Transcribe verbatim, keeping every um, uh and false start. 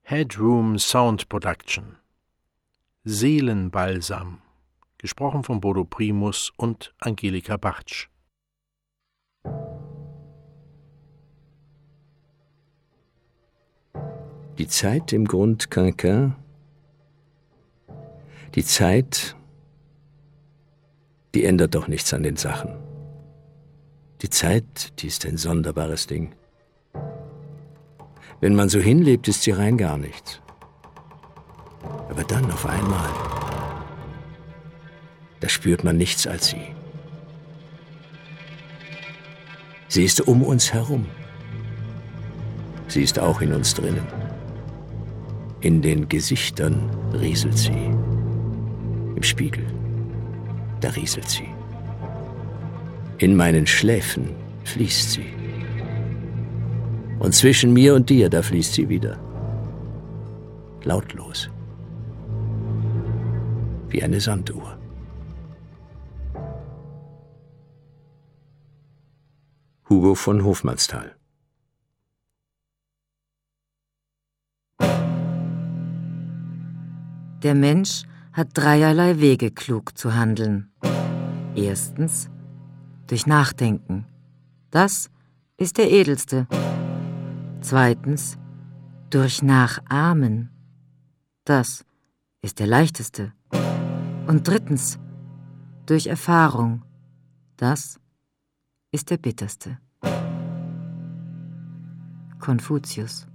Headroom Sound Production. Seelenbalsam. Gesprochen von Bodo Primus und Angelika Bartsch. Die Zeit im Grund Quinquin, die Zeit, die ändert doch nichts an den Sachen. Die Zeit, die ist ein sonderbares Ding. Wenn man so hinlebt, ist sie rein gar nichts. Aber dann auf einmal, da spürt man nichts als sie. Sie ist um uns herum. Sie ist auch in uns drinnen. In den Gesichtern rieselt sie. Im Spiegel, da rieselt sie. In meinen Schläfen fließt sie. Und zwischen mir und dir, da fließt sie wieder. Lautlos. Wie eine Sanduhr. Hugo von Hofmannsthal. Der Mensch hat dreierlei Wege, klug zu handeln. Erstens durch Nachdenken. Das ist der edelste. Zweitens durch Nachahmen. Das ist der leichteste. Und drittens durch Erfahrung. Das ist der bitterste. Konfuzius.